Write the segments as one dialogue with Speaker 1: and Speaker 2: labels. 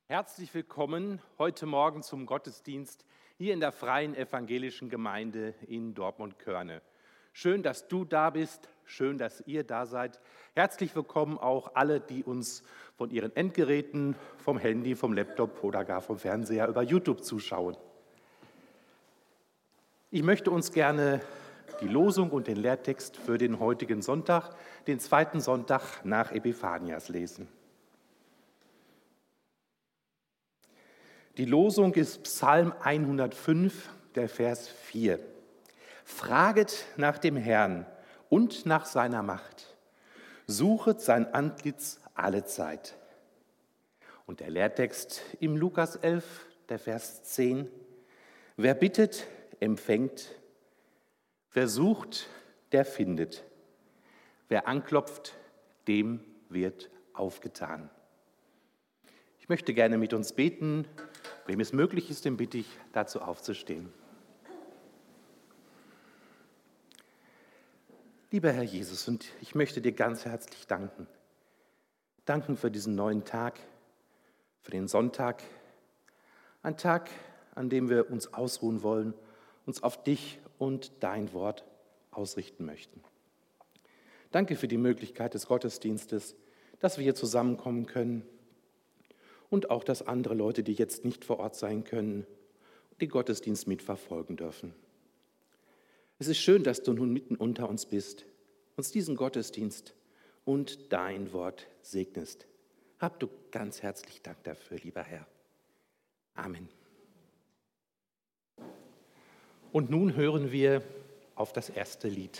Speaker 1: Herzlich willkommen heute Morgen zum Gottesdienst hier in der Freien Evangelischen Gemeinde in Dortmund-Körne. Schön, dass du da bist, schön, dass ihr da seid. Herzlich willkommen auch alle, die uns von ihren Endgeräten, vom Handy, vom Laptop oder gar vom Fernseher über YouTube zuschauen. Ich möchte uns gerne die Losung und den Lehrtext für den heutigen Sonntag, den zweiten Sonntag nach Epiphanias, lesen. Die Losung ist Psalm 105, der Vers 4. Fraget nach dem Herrn und nach seiner Macht. Suchet sein Antlitz allezeit. Und der Lehrtext im Lukas 11, der Vers 10. Wer bittet, empfängt. Wer sucht, der findet. Wer anklopft, dem wird aufgetan. Ich möchte gerne mit uns beten. Wem es möglich ist, den bitte ich, dazu aufzustehen. Lieber Herr Jesus, und ich möchte dir ganz herzlich danken. Danken für diesen neuen Tag, für den Sonntag. Ein Tag, an dem wir uns ausruhen wollen, uns auf dich und dein Wort ausrichten möchten. Danke für die Möglichkeit des Gottesdienstes, dass wir hier zusammenkommen können. Und auch, dass andere Leute, die jetzt nicht vor Ort sein können, den Gottesdienst mitverfolgen dürfen. Es ist schön, dass du nun mitten unter uns bist, uns diesen Gottesdienst und dein Wort segnest. Hab du ganz herzlich Dank dafür, lieber Herr. Amen. Und nun hören wir auf das erste Lied.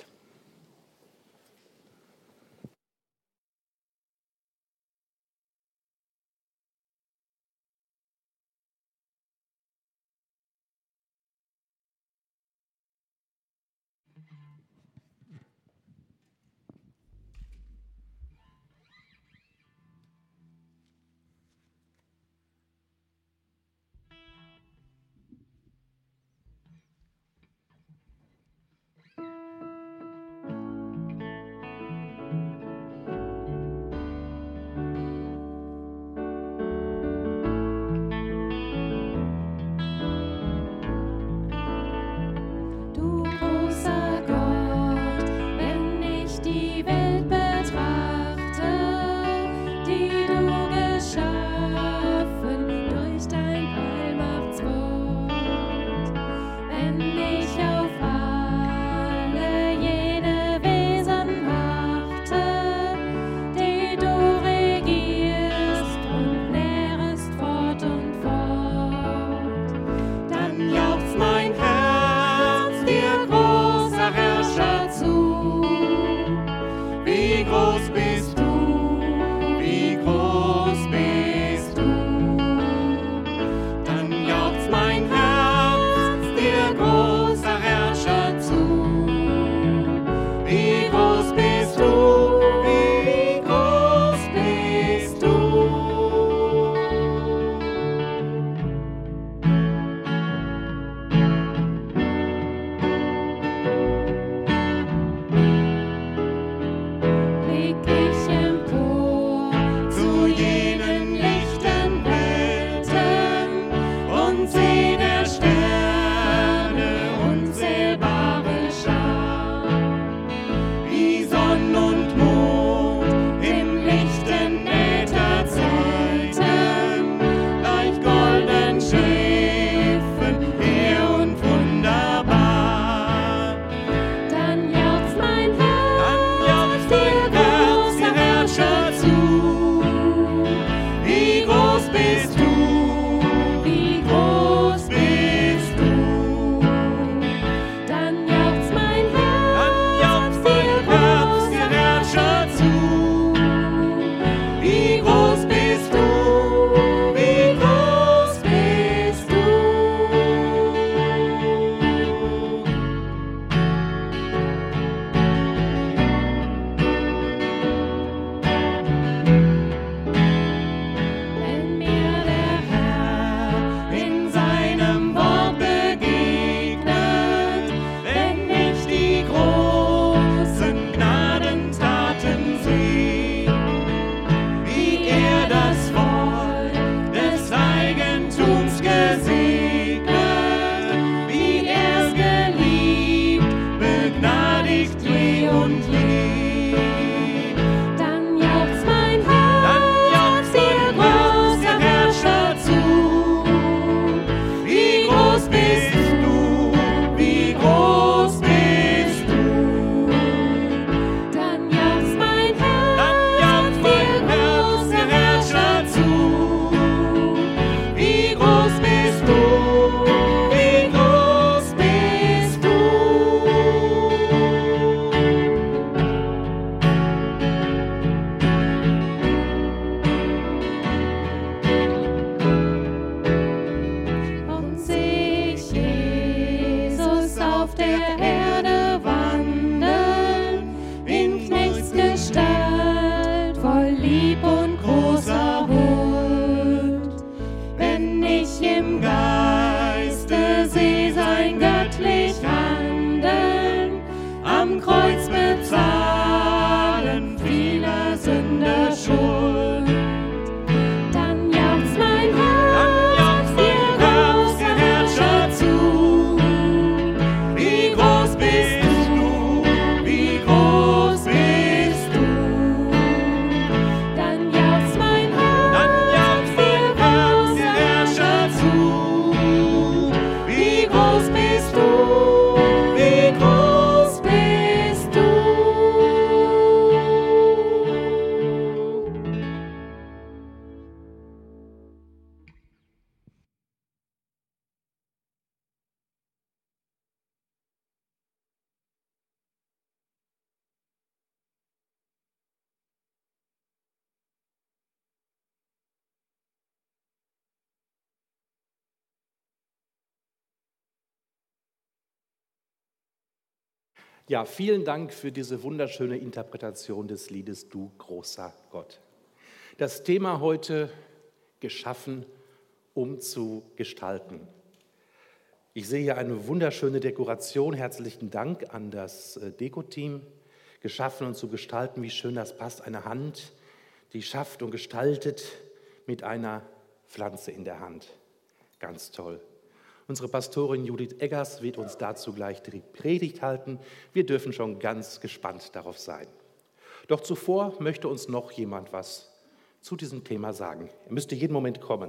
Speaker 1: Ja, vielen Dank für diese wunderschöne Interpretation des Liedes Du großer Gott. Das Thema heute: geschaffen, um zu gestalten. Ich sehe hier eine wunderschöne Dekoration. Herzlichen Dank an das Deko-Team. Geschaffen und zu gestalten, wie schön das passt. Eine Hand, die schafft und gestaltet mit einer Pflanze in der Hand. Ganz toll. Unsere Pastorin Judith Eggers wird uns dazu gleich die Predigt halten. Wir dürfen schon ganz gespannt darauf sein. Doch zuvor möchte uns noch jemand was zu diesem Thema sagen. Er müsste jeden Moment kommen.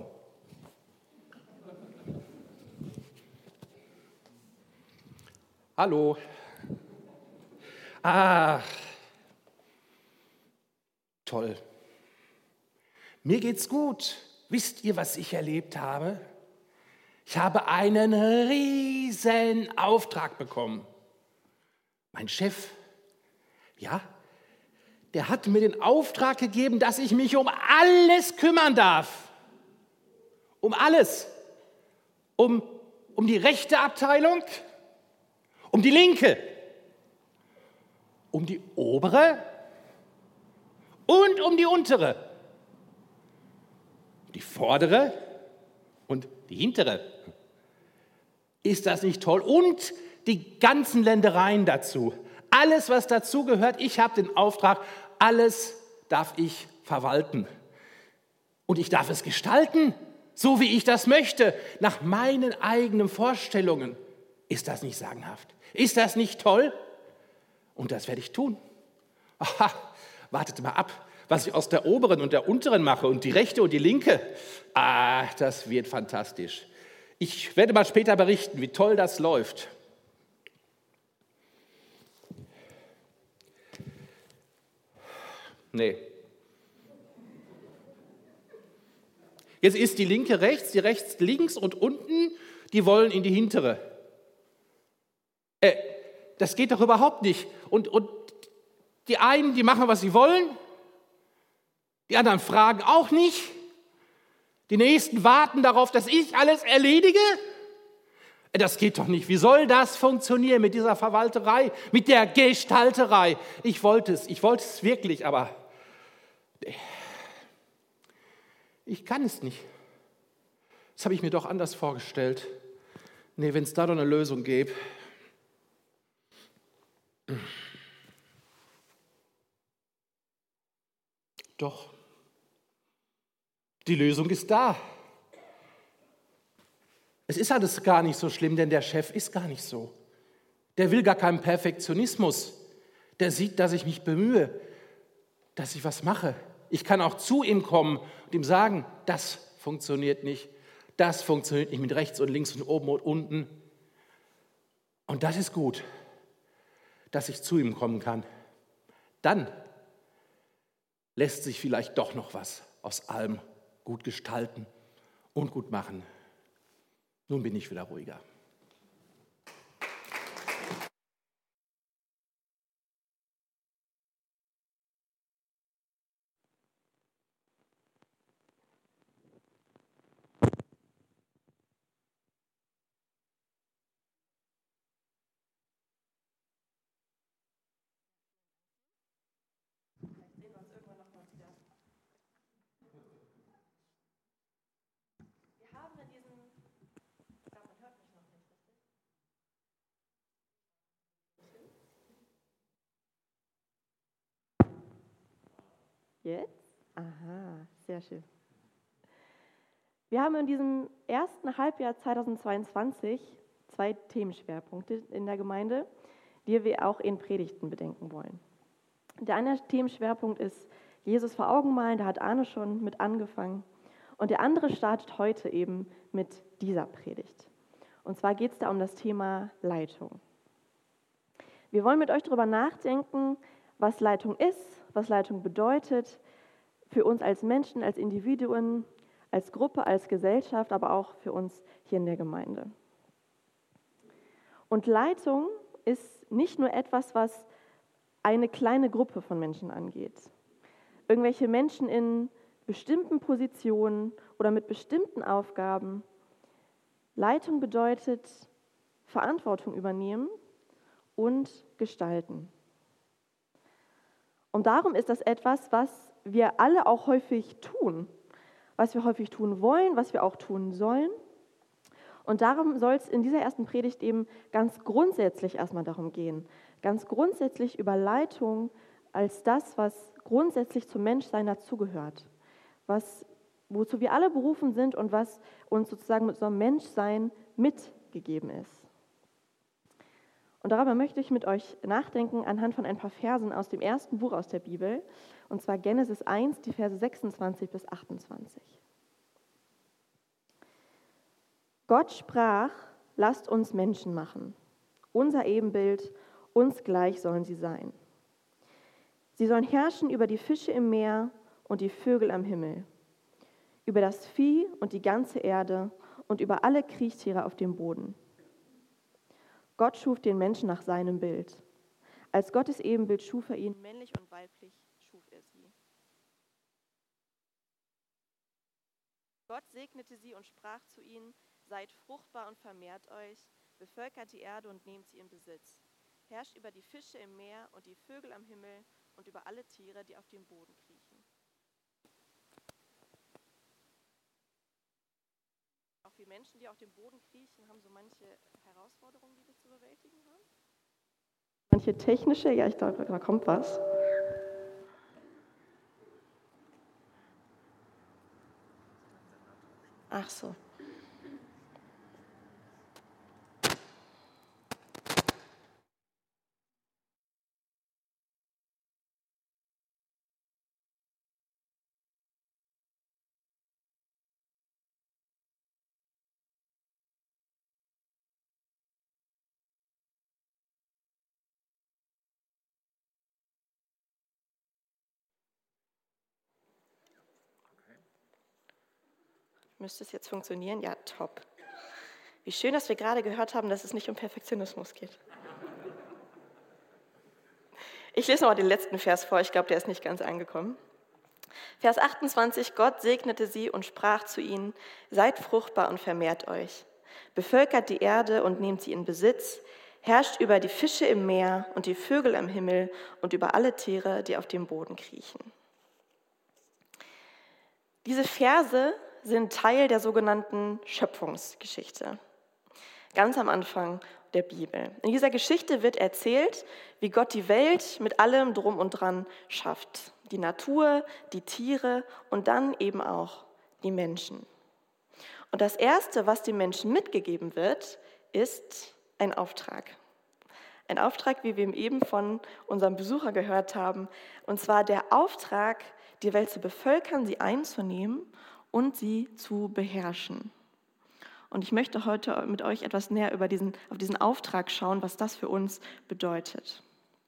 Speaker 1: Hallo. Toll. Mir geht's gut. Wisst ihr, was ich erlebt habe? Ich habe einen riesen Auftrag bekommen. Mein Chef, ja, der hat mir den Auftrag gegeben, dass ich mich um alles kümmern darf. Um alles. Um die rechte Abteilung, um die linke, um die obere und um die untere, die vordere und die hintere. Ist das nicht toll? Und die ganzen Ländereien dazu. Alles, was dazu gehört, ich habe den Auftrag, alles darf ich verwalten. Und ich darf es gestalten, so wie ich das möchte, nach meinen eigenen Vorstellungen. Ist das nicht sagenhaft? Ist das nicht toll? Und das werde ich tun. Aha, wartet mal ab, was ich aus der oberen und der unteren mache und die rechte und die linke. Das wird fantastisch. Ich werde mal später berichten, wie toll das läuft. Nee. Jetzt ist die linke rechts, die rechts links und unten, die wollen in die hintere. Das geht doch überhaupt nicht. Und die einen, die machen, was sie wollen. Die anderen fragen auch nicht. Die Nächsten warten darauf, dass ich alles erledige. Das geht doch nicht. Wie soll das funktionieren mit dieser Verwalterei, mit der Gestalterei? Ich wollte es wirklich, aber ich kann es nicht. Das habe ich mir doch anders vorgestellt. Nee, wenn es da doch eine Lösung gäbe. Doch. Die Lösung ist da. Es ist alles gar nicht so schlimm, denn der Chef ist gar nicht so. Der will gar keinen Perfektionismus. Der sieht, dass ich mich bemühe, dass ich was mache. Ich kann auch zu ihm kommen und ihm sagen, das funktioniert nicht. Das funktioniert nicht mit rechts und links und oben und unten. Und das ist gut, dass ich zu ihm kommen kann. Dann lässt sich vielleicht doch noch was aus allem gut gestalten und gut machen. Nun bin ich wieder ruhiger.
Speaker 2: Jetzt? Aha, sehr schön. Wir haben in diesem ersten Halbjahr 2022 2 Themenschwerpunkte in der Gemeinde, die wir auch in Predigten bedenken wollen. Der eine Themenschwerpunkt ist Jesus vor Augen malen, da hat Arne schon mit angefangen. Und der andere startet heute eben mit dieser Predigt. Und zwar geht es da um das Thema Leitung. Wir wollen mit euch darüber nachdenken, was Leitung ist, was Leitung bedeutet, für uns als Menschen, als Individuen, als Gruppe, als Gesellschaft, aber auch für uns hier in der Gemeinde. Und Leitung ist nicht nur etwas, was eine kleine Gruppe von Menschen angeht. Irgendwelche Menschen in bestimmten Positionen oder mit bestimmten Aufgaben. Leitung bedeutet Verantwortung übernehmen und gestalten. Und darum ist das etwas, was wir alle auch häufig tun, was wir häufig tun wollen, was wir auch tun sollen. Und darum soll es in dieser ersten Predigt eben ganz grundsätzlich erstmal darum gehen, ganz grundsätzlich über Leitung als das, was grundsätzlich zum Menschsein dazugehört, wozu wir alle berufen sind und was uns sozusagen mit unserem Menschsein mitgegeben ist. Und darüber möchte ich mit euch nachdenken anhand von ein paar Versen aus dem ersten Buch aus der Bibel, und zwar Genesis 1, die Verse 26 bis 28. Gott sprach, lasst uns Menschen machen, unser Ebenbild, uns gleich sollen sie sein. Sie sollen herrschen über die Fische im Meer und die Vögel am Himmel, über das Vieh und die ganze Erde und über alle Kriechtiere auf dem Boden. Gott schuf den Menschen nach seinem Bild. Als Gottes Ebenbild schuf er ihn, männlich und weiblich schuf er sie. Gott segnete sie und sprach zu ihnen, seid fruchtbar und vermehrt euch, bevölkert die Erde und nehmt sie in Besitz. Herrscht über die Fische im Meer und die Vögel am Himmel und über alle Tiere, die auf dem Boden kriechen. Auch wir Menschen, die auf dem Boden kriechen, haben so manche Herausforderungen, die wir zu bewältigen haben. Manche technische, ja, ich glaube, da kommt was. Ach so. Müsste es jetzt funktionieren? Ja, top. Wie schön, dass wir gerade gehört haben, dass es nicht um Perfektionismus geht. Ich lese noch mal den letzten Vers vor, ich glaube, der ist nicht ganz angekommen. Vers 28, Gott segnete sie und sprach zu ihnen, seid fruchtbar und vermehrt euch. Bevölkert die Erde und nehmt sie in Besitz, herrscht über die Fische im Meer und die Vögel am Himmel und über alle Tiere, die auf dem Boden kriechen. Diese Verse sind Teil der sogenannten Schöpfungsgeschichte, ganz am Anfang der Bibel. In dieser Geschichte wird erzählt, wie Gott die Welt mit allem Drum und Dran schafft. Die Natur, die Tiere und dann eben auch die Menschen. Und das Erste, was den Menschen mitgegeben wird, ist ein Auftrag. Ein Auftrag, wie wir eben von unserem Besucher gehört haben, und zwar der Auftrag, die Welt zu bevölkern, sie einzunehmen und sie zu beherrschen. Und ich möchte heute mit euch etwas näher auf diesen Auftrag schauen, was das für uns bedeutet.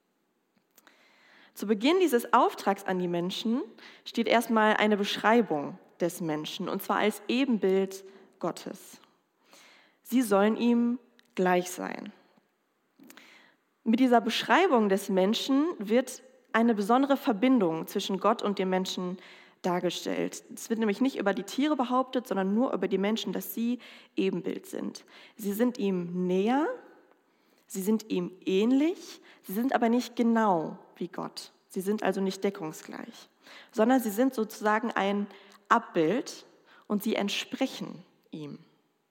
Speaker 2: Zu Beginn dieses Auftrags an die Menschen steht erstmal eine Beschreibung des Menschen, und zwar als Ebenbild Gottes. Sie sollen ihm gleich sein. Mit dieser Beschreibung des Menschen wird eine besondere Verbindung zwischen Gott und dem Menschen dargestellt. Es wird nämlich nicht über die Tiere behauptet, sondern nur über die Menschen, dass sie Ebenbild sind. Sie sind ihm näher, sie sind ihm ähnlich, sie sind aber nicht genau wie Gott. Sie sind also nicht deckungsgleich, sondern sie sind sozusagen ein Abbild und sie entsprechen ihm.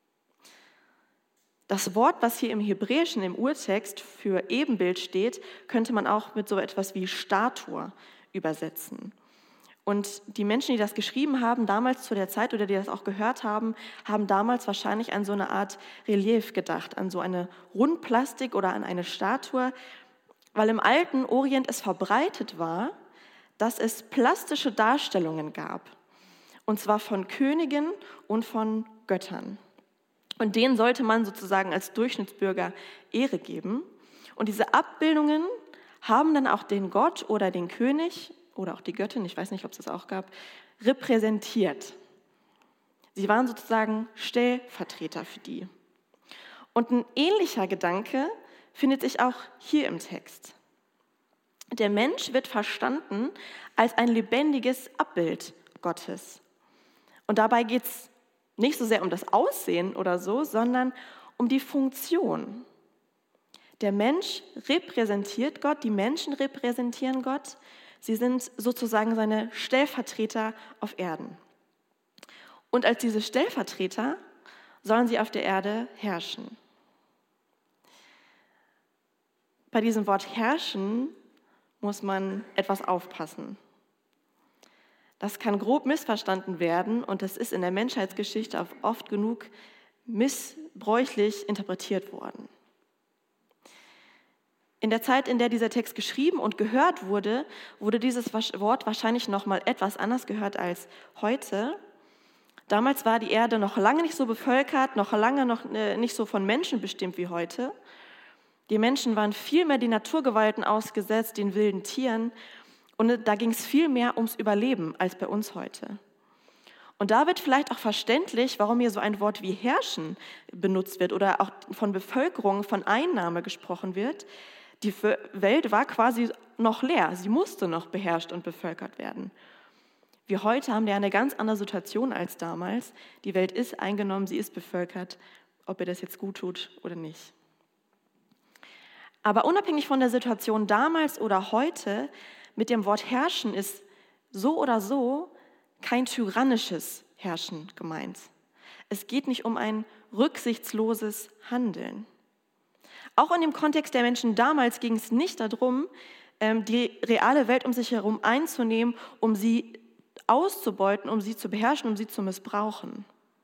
Speaker 2: Das Wort, was hier im Hebräischen, im Urtext für Ebenbild steht, könnte man auch mit so etwas wie Statue übersetzen. Und die Menschen, die das geschrieben haben, damals zu der Zeit oder die das auch gehört haben, haben damals wahrscheinlich an so eine Art Relief gedacht, an so eine Rundplastik oder an eine Statue, weil im alten Orient es verbreitet war, dass es plastische Darstellungen gab, und zwar von Königen und von Göttern. Und denen sollte man sozusagen als Durchschnittsbürger Ehre geben. Und diese Abbildungen haben dann auch den Gott oder den König oder auch die Göttin, ich weiß nicht, ob es das auch gab, repräsentiert. Sie waren sozusagen Stellvertreter für die. Und ein ähnlicher Gedanke findet sich auch hier im Text. Der Mensch wird verstanden als ein lebendiges Abbild Gottes. Und dabei geht es nicht so sehr um das Aussehen oder so, sondern um die Funktion. Der Mensch repräsentiert Gott, die Menschen repräsentieren Gott. Sie sind sozusagen seine Stellvertreter auf Erden. Und als diese Stellvertreter sollen sie auf der Erde herrschen. Bei diesem Wort herrschen muss man etwas aufpassen. Das kann grob missverstanden werden und das ist in der Menschheitsgeschichte oft genug missbräuchlich interpretiert worden. In der Zeit, in der dieser Text geschrieben und gehört wurde, wurde dieses Wort wahrscheinlich noch mal etwas anders gehört als heute. Damals war die Erde noch lange nicht so bevölkert, noch lange nicht so von Menschen bestimmt wie heute. Die Menschen waren viel mehr den Naturgewalten ausgesetzt, den wilden Tieren. Und da ging es viel mehr ums Überleben als bei uns heute. Und da wird vielleicht auch verständlich, warum hier so ein Wort wie herrschen benutzt wird oder auch von Bevölkerung, von Einnahme gesprochen wird. Die Welt war quasi noch leer, sie musste noch beherrscht und bevölkert werden. Wir heute haben ja eine ganz andere Situation als damals. Die Welt ist eingenommen, sie ist bevölkert, ob ihr das jetzt gut tut oder nicht. Aber unabhängig von der Situation damals oder heute, mit dem Wort herrschen ist so oder so kein tyrannisches Herrschen gemeint. Es geht nicht um ein rücksichtsloses Handeln. Auch in dem Kontext der Menschen damals ging es nicht darum, die reale Welt um sich herum einzunehmen, um sie auszubeuten, um sie zu beherrschen, um sie zu missbrauchen.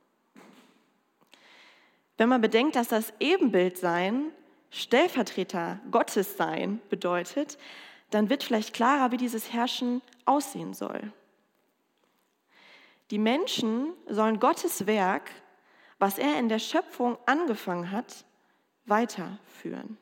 Speaker 2: Wenn man bedenkt, dass das Ebenbildsein Stellvertreter Gottes sein bedeutet, dann wird vielleicht klarer, wie dieses Herrschen aussehen soll. Die Menschen sollen Gottes Werk, was er in der Schöpfung angefangen hat, weiterführen.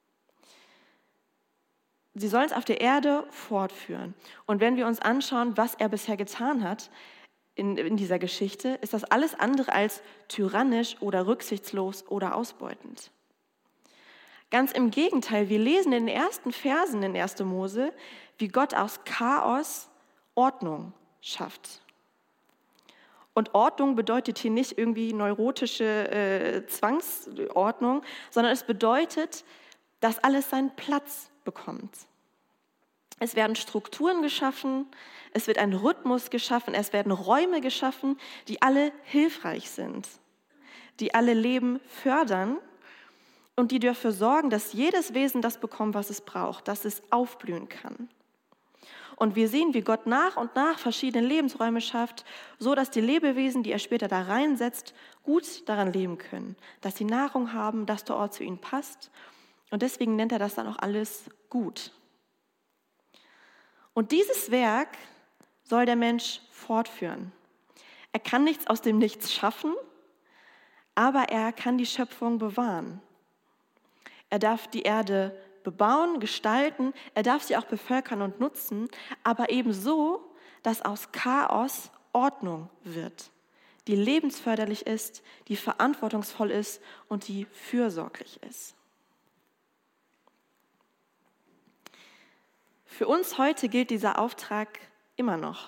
Speaker 2: Sie sollen es auf der Erde fortführen. Und wenn wir uns anschauen, was er bisher getan hat in dieser Geschichte, ist das alles andere als tyrannisch oder rücksichtslos oder ausbeutend. Ganz im Gegenteil, wir lesen in den ersten Versen in 1. Mose, wie Gott aus Chaos Ordnung schafft. Und Ordnung bedeutet hier nicht irgendwie neurotische Zwangsordnung, sondern es bedeutet, dass alles seinen Platz bekommt. Es werden Strukturen geschaffen, es wird ein Rhythmus geschaffen, es werden Räume geschaffen, die alle hilfreich sind, die alle Leben fördern und die dafür sorgen, dass jedes Wesen das bekommt, was es braucht, dass es aufblühen kann. Und wir sehen, wie Gott nach und nach verschiedene Lebensräume schafft, so dass die Lebewesen, die er später da reinsetzt, gut daran leben können, dass sie Nahrung haben, dass der Ort zu ihnen passt. Und deswegen nennt er das dann auch alles gut. Und dieses Werk soll der Mensch fortführen. Er kann nichts aus dem Nichts schaffen, aber er kann die Schöpfung bewahren. Er darf die Erde bebauen, gestalten, er darf sie auch bevölkern und nutzen, aber eben so, dass aus Chaos Ordnung wird, die lebensförderlich ist, die verantwortungsvoll ist und die fürsorglich ist. Für uns heute gilt dieser Auftrag immer noch.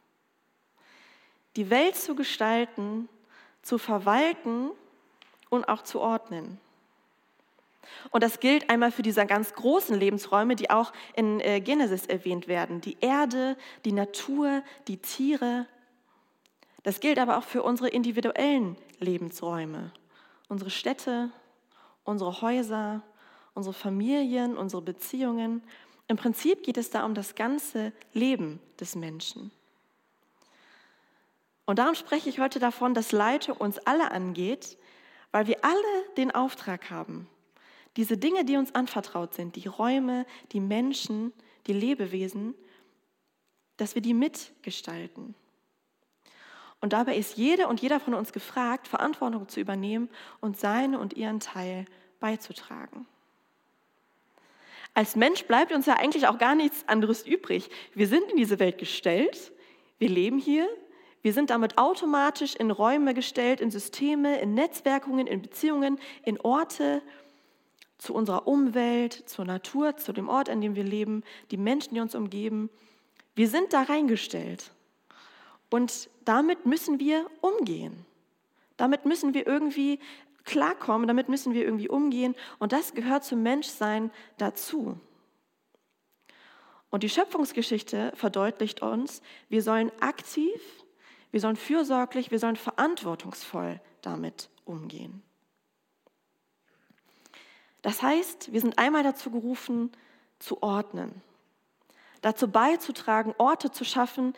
Speaker 2: Die Welt zu gestalten, zu verwalten und auch zu ordnen. Und das gilt einmal für diese ganz großen Lebensräume, die auch in Genesis erwähnt werden. Die Erde, die Natur, die Tiere. Das gilt aber auch für unsere individuellen Lebensräume. Unsere Städte, unsere Häuser, unsere Familien, unsere Beziehungen. Im Prinzip geht es da um das ganze Leben des Menschen. Und darum spreche ich heute davon, dass Leitung uns alle angeht, weil wir alle den Auftrag haben, diese Dinge, die uns anvertraut sind, die Räume, die Menschen, die Lebewesen, dass wir die mitgestalten. Und dabei ist jede und jeder von uns gefragt, Verantwortung zu übernehmen und seine und ihren Teil beizutragen. Als Mensch bleibt uns ja eigentlich auch gar nichts anderes übrig. Wir sind in diese Welt gestellt, wir leben hier, wir sind damit automatisch in Räume gestellt, in Systeme, in Netzwerkungen, in Beziehungen, in Orte, zu unserer Umwelt, zur Natur, zu dem Ort, an dem wir leben, die Menschen, die uns umgeben. Wir sind da reingestellt. Und damit müssen wir umgehen. Damit müssen wir irgendwie klarkommen, damit müssen wir irgendwie umgehen und das gehört zum Menschsein dazu. Und die Schöpfungsgeschichte verdeutlicht uns, wir sollen aktiv, wir sollen fürsorglich, wir sollen verantwortungsvoll damit umgehen. Das heißt, wir sind einmal dazu gerufen, zu ordnen, dazu beizutragen, Orte zu schaffen,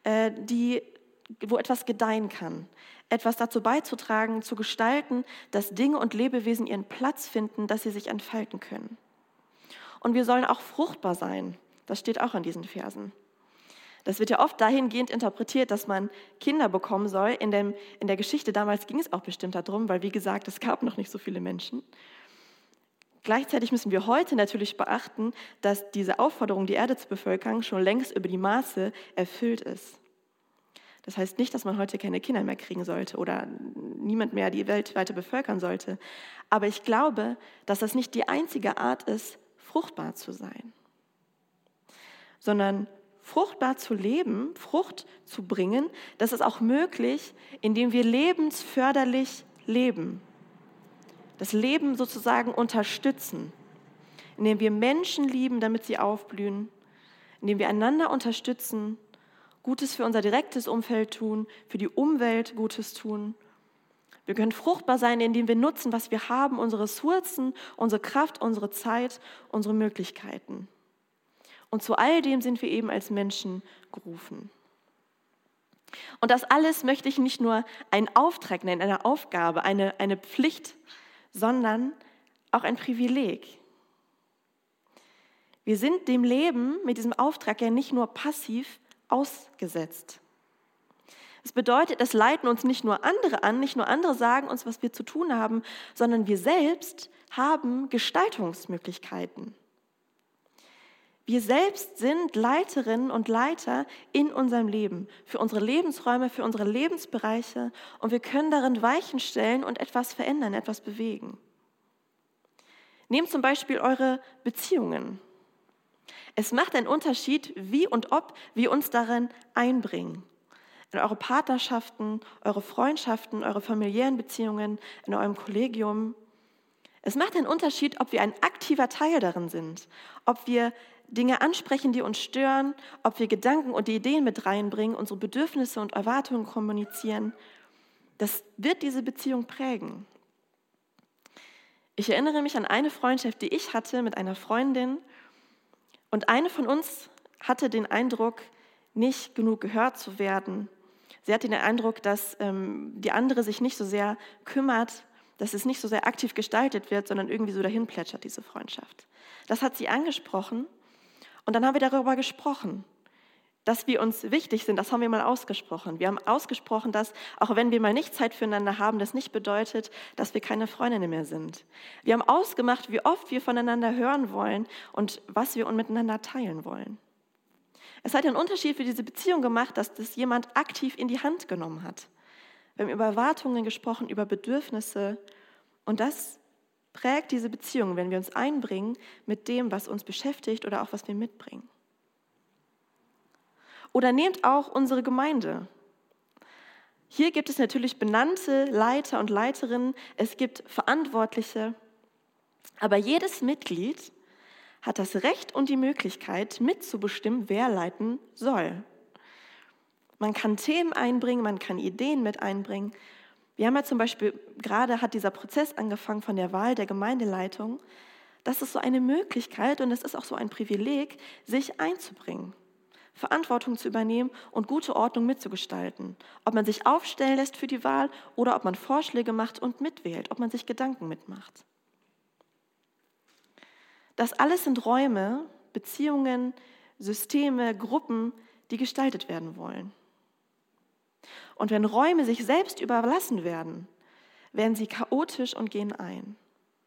Speaker 2: wo etwas gedeihen kann, etwas dazu beizutragen, zu gestalten, dass Dinge und Lebewesen ihren Platz finden, dass sie sich entfalten können. Und wir sollen auch fruchtbar sein. Das steht auch in diesen Versen. Das wird ja oft dahingehend interpretiert, dass man Kinder bekommen soll. In der Geschichte damals ging es auch bestimmt darum, weil wie gesagt, es gab noch nicht so viele Menschen. Gleichzeitig müssen wir heute natürlich beachten, dass diese Aufforderung, die Erde zu bevölkern, schon längst über die Maße erfüllt ist. Das heißt nicht, dass man heute keine Kinder mehr kriegen sollte oder niemand mehr die Welt weiter bevölkern sollte. Aber ich glaube, dass das nicht die einzige Art ist, fruchtbar zu sein, sondern fruchtbar zu leben, Frucht zu bringen, das ist auch möglich, indem wir lebensförderlich leben. Das Leben sozusagen unterstützen, indem wir Menschen lieben, damit sie aufblühen, indem wir einander unterstützen, Gutes für unser direktes Umfeld tun, für die Umwelt Gutes tun. Wir können fruchtbar sein, indem wir nutzen, was wir haben, unsere Ressourcen, unsere Kraft, unsere Zeit, unsere Möglichkeiten. Und zu all dem sind wir eben als Menschen gerufen. Und das alles möchte ich nicht nur einen Auftrag nennen, eine Aufgabe, eine Pflicht, sondern auch ein Privileg. Wir sind dem Leben mit diesem Auftrag ja nicht nur passiv ausgesetzt. Es bedeutet, es leiten uns nicht nur andere an, nicht nur andere sagen uns, was wir zu tun haben, sondern wir selbst haben Gestaltungsmöglichkeiten. Wir selbst sind Leiterinnen und Leiter in unserem Leben, für unsere Lebensräume, für unsere Lebensbereiche und wir können darin Weichen stellen und etwas verändern, etwas bewegen. Nehmt zum Beispiel eure Beziehungen. Es macht einen Unterschied, wie und ob wir uns darin einbringen. In eure Partnerschaften, eure Freundschaften, eure familiären Beziehungen, in eurem Kollegium. Es macht einen Unterschied, ob wir ein aktiver Teil darin sind, ob wir Dinge ansprechen, die uns stören, ob wir Gedanken und Ideen mit reinbringen, unsere Bedürfnisse und Erwartungen kommunizieren. Das wird diese Beziehung prägen. Ich erinnere mich an eine Freundschaft, die ich hatte mit einer Freundin. Und eine von uns hatte den Eindruck, nicht genug gehört zu werden. Sie hatte den Eindruck, dass die andere sich nicht so sehr kümmert, dass es nicht so sehr aktiv gestaltet wird, sondern irgendwie so dahin plätschert, diese Freundschaft. Das hat sie angesprochen und dann haben wir darüber gesprochen, dass wir uns wichtig sind. Das haben wir mal ausgesprochen. Wir haben ausgesprochen, dass auch wenn wir mal nicht Zeit füreinander haben, das nicht bedeutet, dass wir keine Freundinnen mehr sind. Wir haben ausgemacht, wie oft wir voneinander hören wollen und was wir miteinander teilen wollen. Es hat einen Unterschied für diese Beziehung gemacht, dass das jemand aktiv in die Hand genommen hat. Wir haben über Erwartungen gesprochen, über Bedürfnisse und das prägt diese Beziehung, wenn wir uns einbringen mit dem, was uns beschäftigt oder auch was wir mitbringen. Oder nehmt auch unsere Gemeinde. Hier gibt es natürlich benannte Leiter und Leiterinnen, es gibt Verantwortliche, aber jedes Mitglied hat das Recht und die Möglichkeit, mitzubestimmen, wer leiten soll. Man kann Themen einbringen, man kann Ideen mit einbringen. Wir haben ja zum Beispiel, gerade hat dieser Prozess angefangen von der Wahl der Gemeindeleitung. Das ist so eine Möglichkeit und es ist auch so ein Privileg, sich einzubringen, Verantwortung zu übernehmen und gute Ordnung mitzugestalten. Ob man sich aufstellen lässt für die Wahl oder ob man Vorschläge macht und mitwählt, ob man sich Gedanken mitmacht. Das alles sind Räume, Beziehungen, Systeme, Gruppen, die gestaltet werden wollen. Und wenn Räume sich selbst überlassen werden, werden sie chaotisch und gehen ein.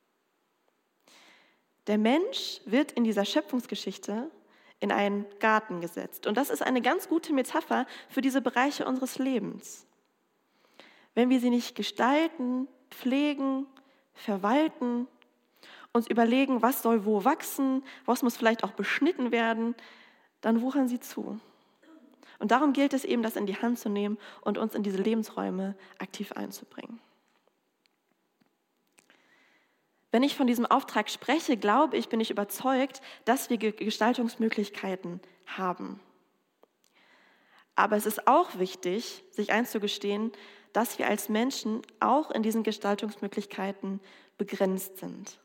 Speaker 2: Der Mensch wird in dieser Schöpfungsgeschichte in einen Garten gesetzt. Und das ist eine ganz gute Metapher für diese Bereiche unseres Lebens. Wenn wir sie nicht gestalten, pflegen, verwalten, uns überlegen, was soll wo wachsen, was muss vielleicht auch beschnitten werden, dann wuchern sie zu. Und darum gilt es eben, das in die Hand zu nehmen und uns in diese Lebensräume aktiv einzubringen. Wenn ich von diesem Auftrag spreche, bin ich überzeugt, dass wir Gestaltungsmöglichkeiten haben. Aber es ist auch wichtig, sich einzugestehen, dass wir als Menschen auch in diesen Gestaltungsmöglichkeiten begrenzt sind.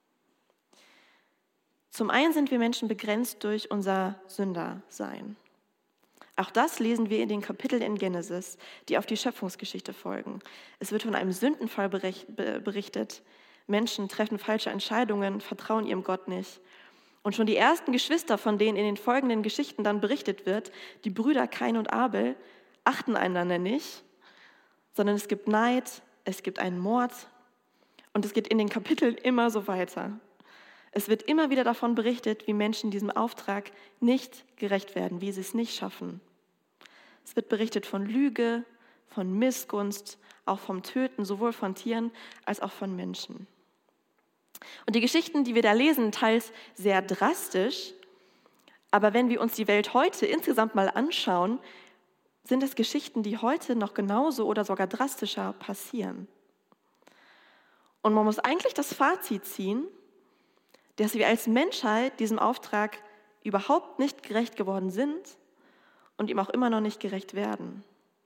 Speaker 2: Zum einen sind wir Menschen begrenzt durch unser Sündersein. Auch das lesen wir in den Kapiteln in Genesis, die auf die Schöpfungsgeschichte folgen. Es wird von einem Sündenfall berichtet. Menschen treffen falsche Entscheidungen, vertrauen ihrem Gott nicht. Und schon die ersten Geschwister, von denen in den folgenden Geschichten dann berichtet wird, die Brüder Kain und Abel, achten einander nicht, sondern es gibt Neid, es gibt einen Mord und es geht in den Kapiteln immer so weiter. Es wird immer wieder davon berichtet, wie Menschen diesem Auftrag nicht gerecht werden, wie sie es nicht schaffen. Es wird berichtet von Lüge, von Missgunst, auch vom Töten, sowohl von Tieren als auch von Menschen. Und die Geschichten, die wir da lesen, teils sehr drastisch, aber wenn wir uns die Welt heute insgesamt mal anschauen, sind es Geschichten, die heute noch genauso oder sogar drastischer passieren. Und man muss eigentlich das Fazit ziehen, dass wir als Menschheit diesem Auftrag überhaupt nicht gerecht geworden sind und ihm auch immer noch nicht gerecht werden.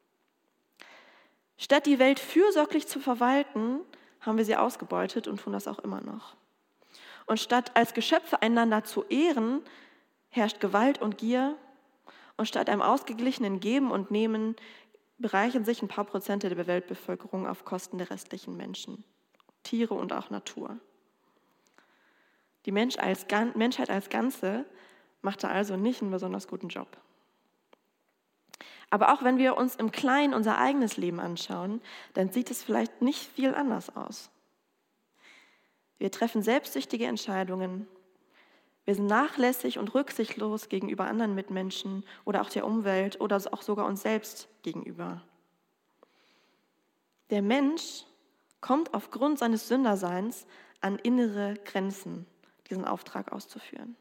Speaker 2: Statt die Welt fürsorglich zu verwalten, haben wir sie ausgebeutet und tun das auch immer noch. Und statt als Geschöpfe einander zu ehren, herrscht Gewalt und Gier. Und statt einem ausgeglichenen Geben und Nehmen bereichern sich ein paar Prozent der Weltbevölkerung auf Kosten der restlichen Menschen, Tiere und auch Natur. Die Menschheit als Ganze macht da also nicht einen besonders guten Job. Aber auch wenn wir uns im Kleinen unser eigenes Leben anschauen, dann sieht es vielleicht nicht viel anders aus. Wir treffen selbstsüchtige Entscheidungen. Wir sind nachlässig und rücksichtslos gegenüber anderen Mitmenschen oder auch der Umwelt oder auch sogar uns selbst gegenüber. Der Mensch kommt aufgrund seines Sünderseins an innere Grenzen, diesen Auftrag auszuführen.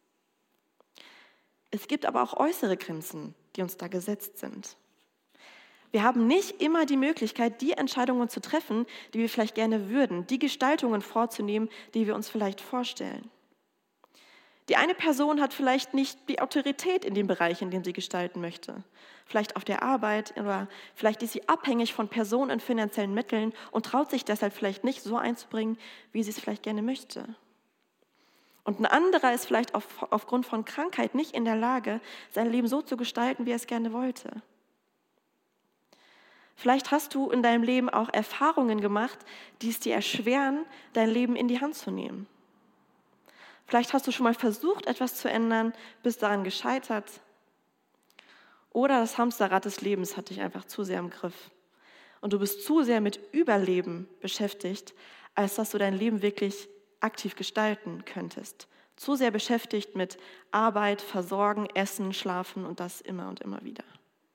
Speaker 2: Es gibt aber auch äußere Grenzen, die uns da gesetzt sind. Wir haben nicht immer die Möglichkeit, die Entscheidungen zu treffen, die wir vielleicht gerne würden, die Gestaltungen vorzunehmen, die wir uns vielleicht vorstellen. Die eine Person hat vielleicht nicht die Autorität in dem Bereich, in dem sie gestalten möchte. Vielleicht auf der Arbeit oder vielleicht ist sie abhängig von Personen und finanziellen Mitteln und traut sich deshalb vielleicht nicht so einzubringen, wie sie es vielleicht gerne möchte. Und ein anderer ist vielleicht aufgrund von Krankheit nicht in der Lage, sein Leben so zu gestalten, wie er es gerne wollte. Vielleicht hast du in deinem Leben auch Erfahrungen gemacht, die es dir erschweren, dein Leben in die Hand zu nehmen. Vielleicht hast du schon mal versucht, etwas zu ändern, bist daran gescheitert. Oder das Hamsterrad des Lebens hat dich einfach zu sehr im Griff. Und du bist zu sehr mit Überleben beschäftigt, als dass du dein Leben wirklich aktiv gestalten könntest. Zu sehr beschäftigt mit Arbeit, Versorgen, Essen, Schlafen und das immer und immer wieder.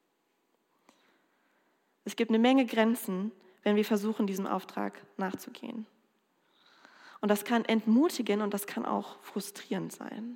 Speaker 2: Es gibt eine Menge Grenzen, wenn wir versuchen, diesem Auftrag nachzugehen. Und das kann entmutigen und das kann auch frustrierend sein.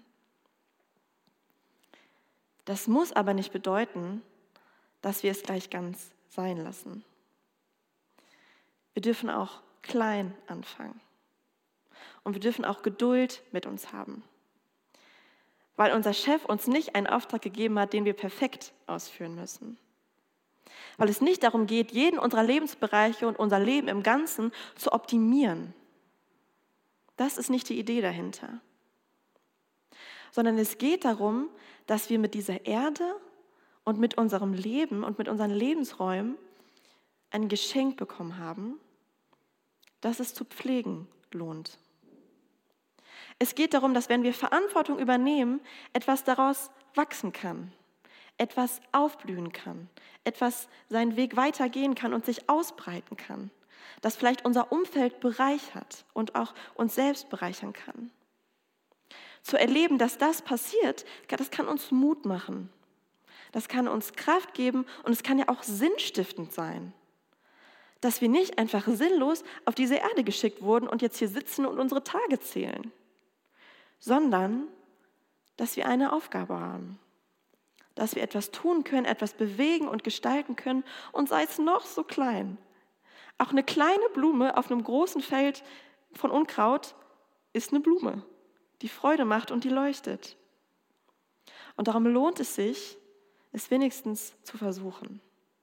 Speaker 2: Das muss aber nicht bedeuten, dass wir es gleich ganz sein lassen. Wir dürfen auch klein anfangen. Und wir dürfen auch Geduld mit uns haben. Weil unser Chef uns nicht einen Auftrag gegeben hat, den wir perfekt ausführen müssen. Weil es nicht darum geht, jeden unserer Lebensbereiche und unser Leben im Ganzen zu optimieren. Das ist nicht die Idee dahinter. Sondern es geht darum, dass wir mit dieser Erde und mit unserem Leben und mit unseren Lebensräumen ein Geschenk bekommen haben, das es zu pflegen lohnt. Es geht darum, dass wenn wir Verantwortung übernehmen, etwas daraus wachsen kann, etwas aufblühen kann, etwas seinen Weg weitergehen kann und sich ausbreiten kann, das vielleicht unser Umfeld bereichert und auch uns selbst bereichern kann. Zu erleben, dass das passiert, das kann uns Mut machen. Das kann uns Kraft geben und es kann ja auch sinnstiftend sein. Dass wir nicht einfach sinnlos auf diese Erde geschickt wurden und jetzt hier sitzen und unsere Tage zählen, sondern dass wir eine Aufgabe haben. Dass wir etwas tun können, etwas bewegen und gestalten können und sei es noch so klein. Auch eine kleine Blume auf einem großen Feld von Unkraut ist eine Blume, die Freude macht und die leuchtet. Und darum lohnt es sich, es wenigstens zu versuchen.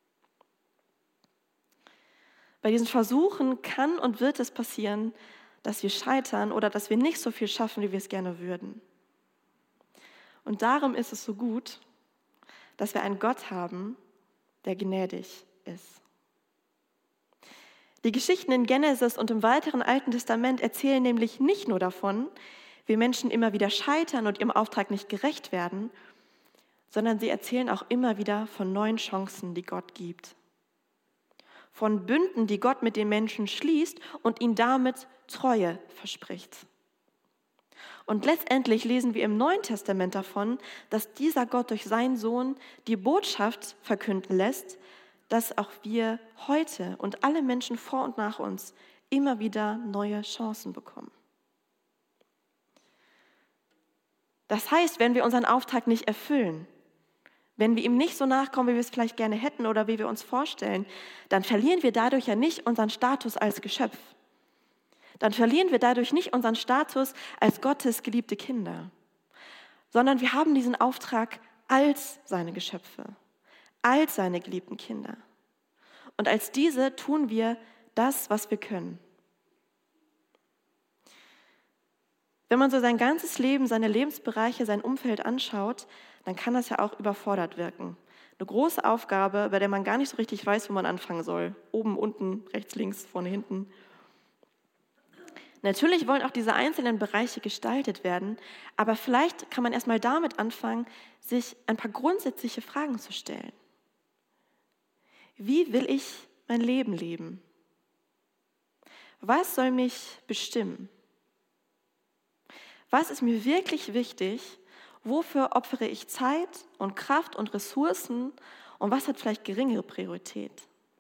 Speaker 2: Bei diesen Versuchen kann und wird es passieren, dass wir scheitern oder dass wir nicht so viel schaffen, wie wir es gerne würden. Und darum ist es so gut, dass wir einen Gott haben, der gnädig ist. Die Geschichten in Genesis und im weiteren Alten Testament erzählen nämlich nicht nur davon, wie Menschen immer wieder scheitern und ihrem Auftrag nicht gerecht werden, sondern sie erzählen auch immer wieder von neuen Chancen, die Gott gibt. Von Bünden, die Gott mit den Menschen schließt und ihnen damit Treue verspricht. Und letztendlich lesen wir im Neuen Testament davon, dass dieser Gott durch seinen Sohn die Botschaft verkünden lässt, dass auch wir heute und alle Menschen vor und nach uns immer wieder neue Chancen bekommen. Das heißt, wenn wir unseren Auftrag nicht erfüllen, wenn wir ihm nicht so nachkommen, wie wir es vielleicht gerne hätten oder wie wir uns vorstellen, dann verlieren wir dadurch ja nicht unseren Status als Geschöpf. Dann verlieren wir dadurch nicht unseren Status als Gottes geliebte Kinder, sondern wir haben diesen Auftrag als seine Geschöpfe, als seine geliebten Kinder. Und als diese tun wir das, was wir können. Wenn man so sein ganzes Leben, seine Lebensbereiche, sein Umfeld anschaut, dann kann das ja auch überfordert wirken. Eine große Aufgabe, bei der man gar nicht so richtig weiß, wo man anfangen soll. Oben, unten, rechts, links, vorne, hinten. Natürlich wollen auch diese einzelnen Bereiche gestaltet werden, aber vielleicht kann man erstmal damit anfangen, sich ein paar grundsätzliche Fragen zu stellen. Wie will ich mein Leben leben? Was soll mich bestimmen? Was ist mir wirklich wichtig? Wofür opfere ich Zeit und Kraft und Ressourcen und was hat vielleicht geringere Priorität?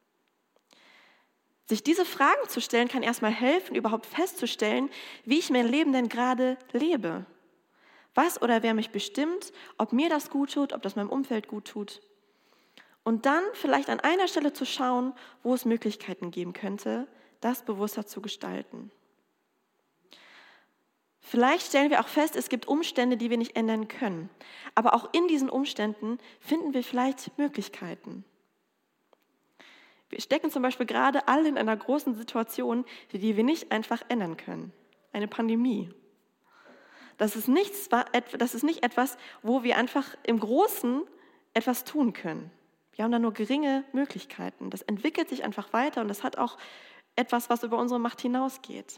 Speaker 2: Sich diese Fragen zu stellen, kann erstmal helfen, überhaupt festzustellen, wie ich mein Leben denn gerade lebe. Was oder wer mich bestimmt, ob mir das gut tut, ob das meinem Umfeld gut tut. Und dann vielleicht an einer Stelle zu schauen, wo es Möglichkeiten geben könnte, das bewusster zu gestalten. Vielleicht stellen wir auch fest, es gibt Umstände, die wir nicht ändern können. Aber auch in diesen Umständen finden wir vielleicht Möglichkeiten. Wir stecken zum Beispiel gerade alle in einer großen Situation, die wir nicht einfach ändern können. Eine Pandemie. Das ist nicht etwas, wo wir einfach im Großen etwas tun können. Wir haben da nur geringe Möglichkeiten. Das entwickelt sich einfach weiter und das hat auch etwas, was über unsere Macht hinausgeht.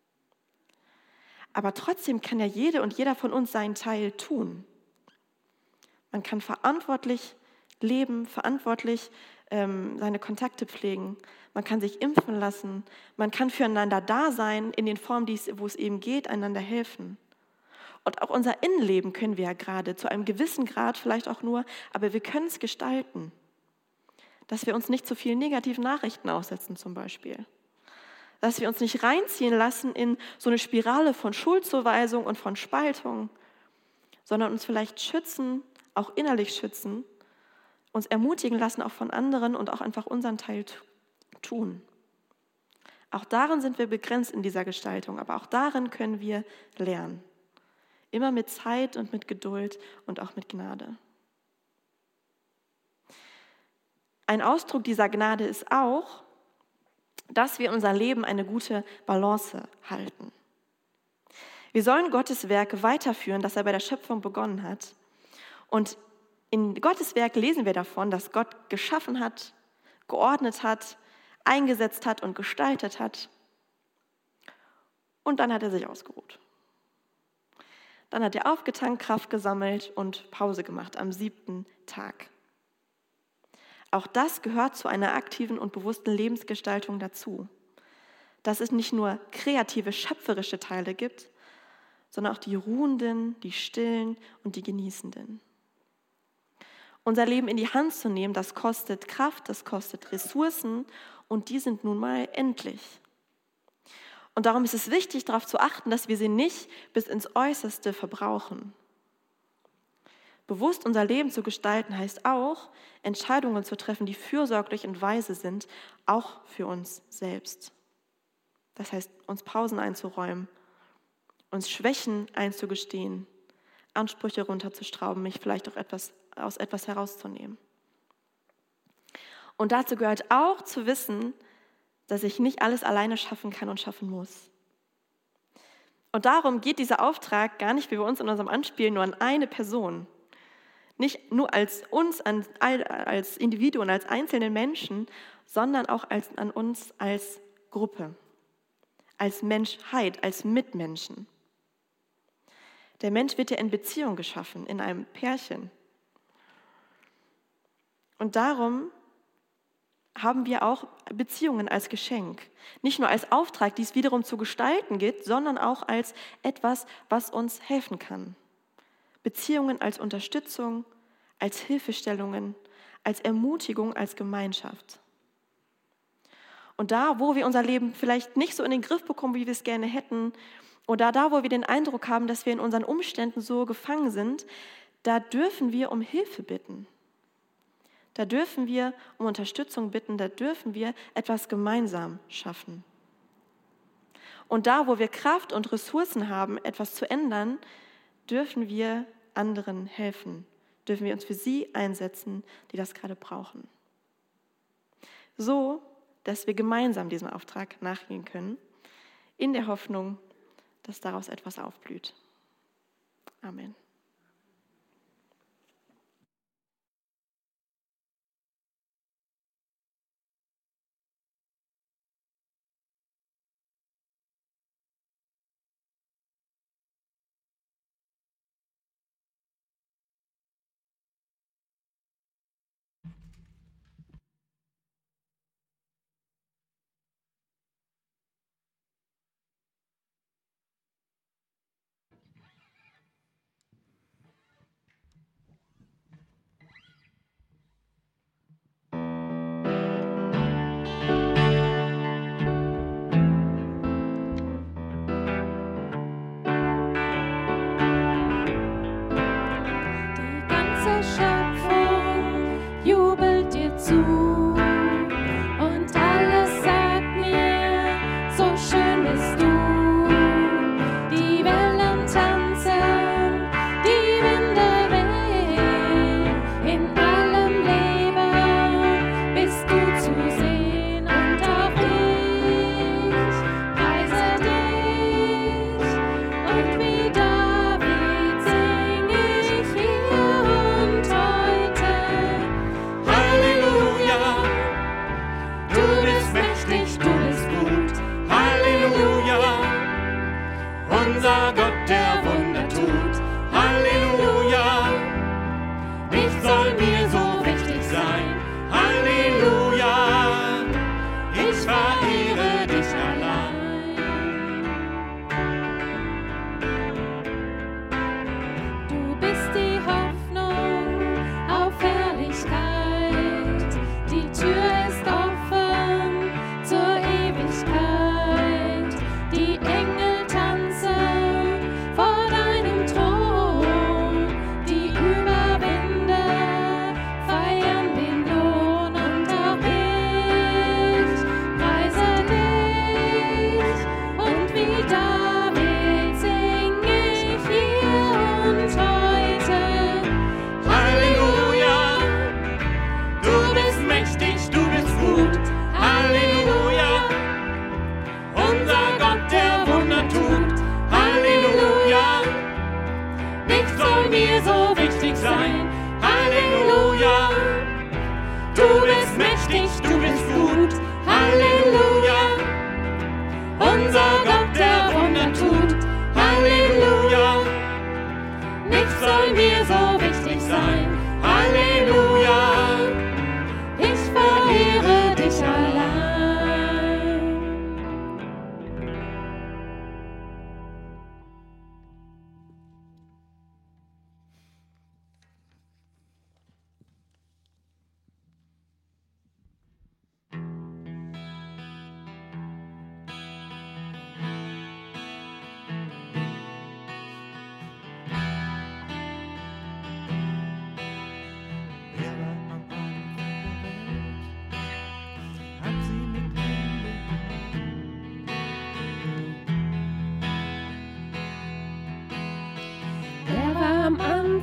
Speaker 2: Aber trotzdem kann ja jede und jeder von uns seinen Teil tun. Man kann verantwortlich leben, verantwortlich seine Kontakte pflegen. Man kann sich impfen lassen. Man kann füreinander da sein, in den Formen, wo es eben geht, einander helfen. Und auch unser Innenleben können wir ja gerade, zu einem gewissen Grad vielleicht auch nur, aber wir können es gestalten. Dass wir uns nicht zu vielen negativen Nachrichten aussetzen zum Beispiel. Dass wir uns nicht reinziehen lassen in so eine Spirale von Schuldzuweisung und von Spaltung, sondern uns vielleicht schützen, auch innerlich schützen, uns ermutigen lassen auch von anderen und auch einfach unseren Teil tun. Auch darin sind wir begrenzt in dieser Gestaltung, aber auch darin können wir lernen. Immer mit Zeit und mit Geduld und auch mit Gnade. Ein Ausdruck dieser Gnade ist auch, dass wir unser Leben eine gute Balance halten. Wir sollen Gottes Werk weiterführen, das er bei der Schöpfung begonnen hat. Und in Gottes Werk lesen wir davon, dass Gott geschaffen hat, geordnet hat, eingesetzt hat und gestaltet hat. Und dann hat er sich ausgeruht. Dann hat er aufgetankt, Kraft gesammelt und Pause gemacht am 7. Tag. Auch das gehört zu einer aktiven und bewussten Lebensgestaltung dazu. Dass es nicht nur kreative, schöpferische Teile gibt, sondern auch die Ruhenden, die Stillen und die Genießenden. Unser Leben in die Hand zu nehmen, das kostet Kraft, das kostet Ressourcen und die sind nun mal endlich. Und darum ist es wichtig, darauf zu achten, dass wir sie nicht bis ins Äußerste verbrauchen. Bewusst unser Leben zu gestalten heißt auch, Entscheidungen zu treffen, die fürsorglich und weise sind, auch für uns selbst. Das heißt, uns Pausen einzuräumen, uns Schwächen einzugestehen, Ansprüche runterzuschrauben, mich vielleicht auch aus etwas herauszunehmen. Und dazu gehört auch zu wissen, dass ich nicht alles alleine schaffen kann und schaffen muss. Und darum geht dieser Auftrag gar nicht, wie wir uns in unserem Anspielen, nur an eine Person. Nicht nur als Individuen, als einzelne Menschen, sondern auch an uns als Gruppe, als Menschheit, als Mitmenschen. Der Mensch wird ja in Beziehung geschaffen, in einem Pärchen. Und darum haben wir auch Beziehungen als Geschenk. Nicht nur als Auftrag, die es wiederum zu gestalten gilt, sondern auch als etwas, was uns helfen kann. Beziehungen als Unterstützung, als Hilfestellungen, als Ermutigung, als Gemeinschaft. Und da, wo wir unser Leben vielleicht nicht so in den Griff bekommen, wie wir es gerne hätten, oder da, wo wir den Eindruck haben, dass wir in unseren Umständen so gefangen sind, da dürfen wir um Hilfe bitten. Da dürfen wir um Unterstützung bitten, da dürfen wir etwas gemeinsam schaffen. Und da, wo wir Kraft und Ressourcen haben, etwas zu ändern, dürfen wir anderen helfen, dürfen wir uns für sie einsetzen, die das gerade brauchen. So, dass wir gemeinsam diesem Auftrag nachgehen können, in der Hoffnung, dass daraus etwas aufblüht. Amen.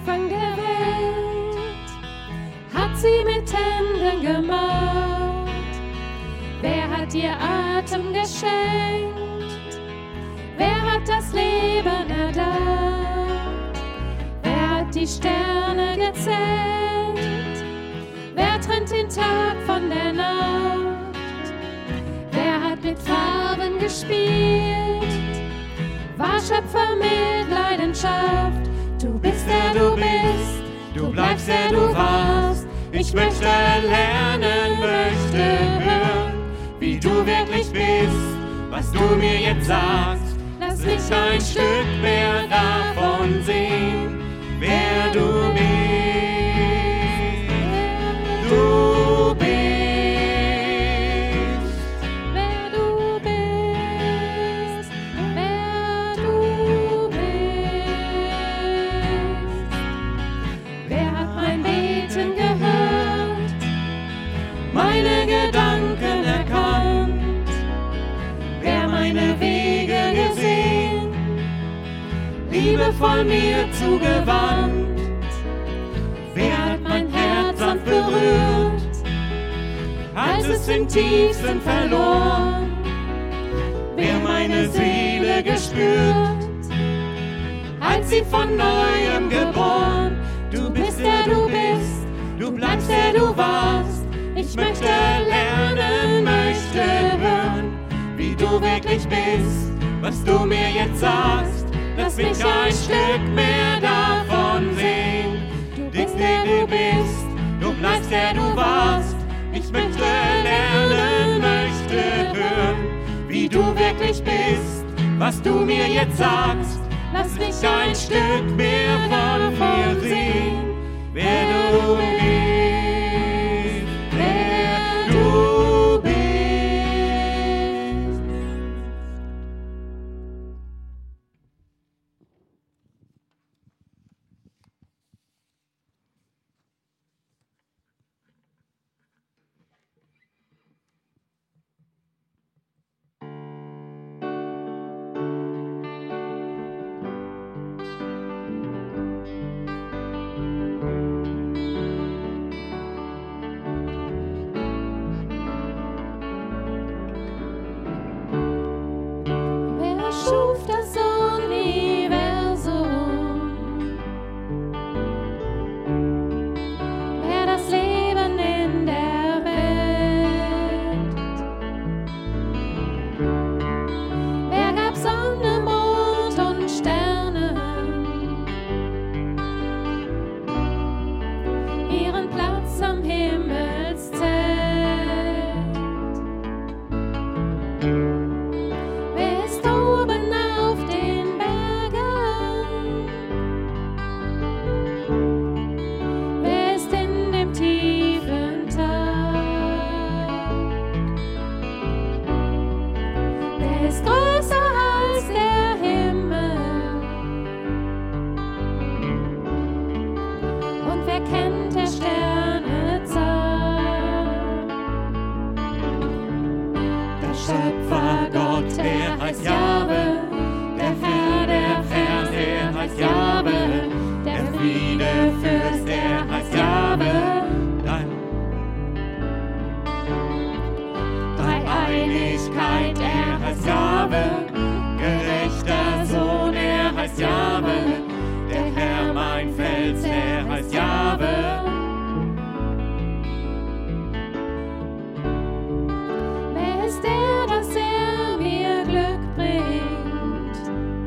Speaker 3: Anfang der Welt hat sie mit Händen gemacht. Wer hat ihr Atem geschenkt? Wer hat das Leben erdacht? Wer hat die Sterne gezählt? Wer trennt den Tag von der Nacht? Wer hat mit Farben gespielt? War Schöpfer mit Leidenschaft. Du bist der du bist, du bleibst der du warst. Ich möchte lernen, möchte hören, wie du wirklich bist, was du mir jetzt sagst. Lass mich ein Stück mehr davon sehen, wer du bist. Du bist, wer du bist, wer du bist. Wer hat mein Beten gehört, meine Gedanken erkannt? Wer meine Wege gesehen, liebevoll mir zugewandt? Wer hat mein Herz sanft berührt, als es im Tiefsten verloren? Wer meine Seele gespürt, als sie von Neuem geboren? Du bist der du bist, du bleibst der du warst. Ich möchte lernen, möchte hören, wie du wirklich bist, was du mir jetzt sagst. Lass mich ein Stück mehr davon sehen. Du bist der du bist, du bleibst der du warst. Ich möchte lernen, möchte hören, wie du wirklich bist, was du mir jetzt sagst. Lass mich ein Stück mehr von mir sehen, wer du bist, wer du bist. Wer schuf das Universum? Wer das Leben in der Welt? Wer gab Sonne, Mond und Sterne ihren Platz am Himmelszelt? Wer ist oben auf den Bergen? Wer ist in dem tiefen Tal? Wer ist größer als der Himmel? Und wer kennt der Sterne Zahl? Der Schöpfer Gott, der heißt Jahwe, der Herr, der heißt Jahwe, der Friedefürst, der heißt Jahwe. Dreieinigkeit, er heißt Jahwe, gerechter Sohn, er heißt Jahwe, der Herr mein Fels, er heißt Jahwe. Wer ist der, dass er mir Glück bringt?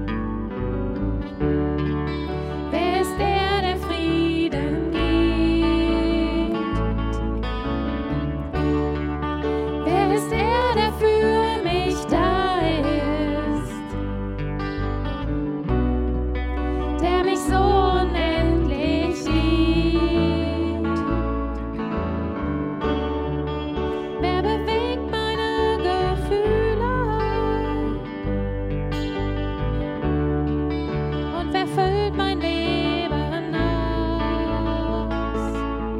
Speaker 3: Wer ist der, der Frieden gibt? Wer ist der, der für mich da ist? Der mich so unendlich liebt? Wer bewegt meine Gefühle? Und wer füllt mein Leben aus?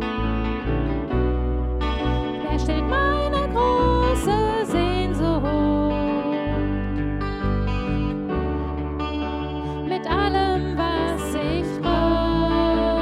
Speaker 3: Wer stillt meine große Sehnsucht? Mit allem, was ich brauch.